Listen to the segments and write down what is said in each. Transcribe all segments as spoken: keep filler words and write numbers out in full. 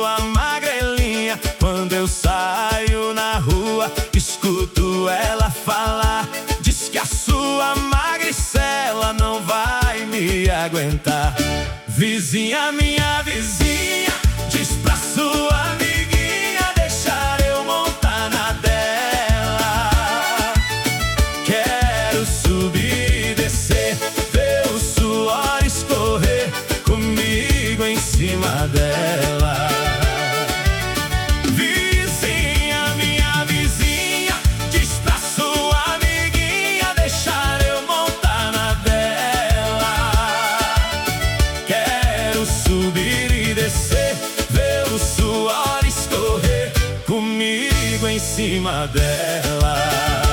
sua magrelinha. Quando eu saio na rua, escuto ela falar. Diz que a sua magricela não vai me aguentar. Vizinha, minha vizinha, diz pra sua amiguinha deixar eu montar na dela. Quero subir e descer, ver o suor escorrer comigo em cima dela. Vizinha, minha vizinha, diz pra sua amiguinha deixar eu montar na dela. Quero subir e descer, ver o suor escorrer comigo em cima dela.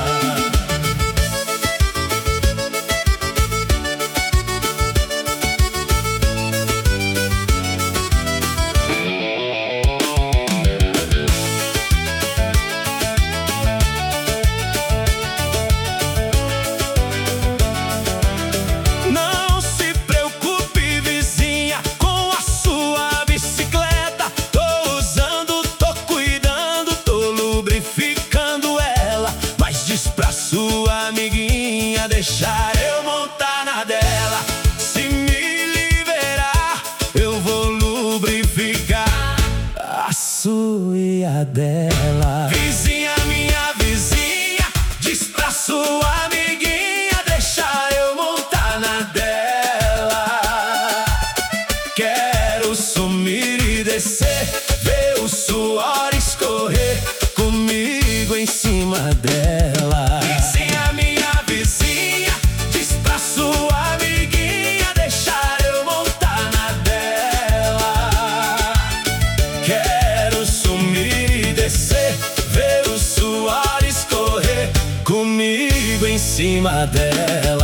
Deixar eu montar na dela. Se me liberar, eu vou lubrificar a sua e a dela. Vizinha, minha vizinha, diz pra sua amiguinha deixar eu montar na dela. Quero sumir e descer, ver o suor escorrer comigo em cima dela. Vizinha, minha vizinha, diz pra sua amiguinha deixar eu montar na dela. Quero sumir e descer, ver o suor escorrer comigo em cima dela.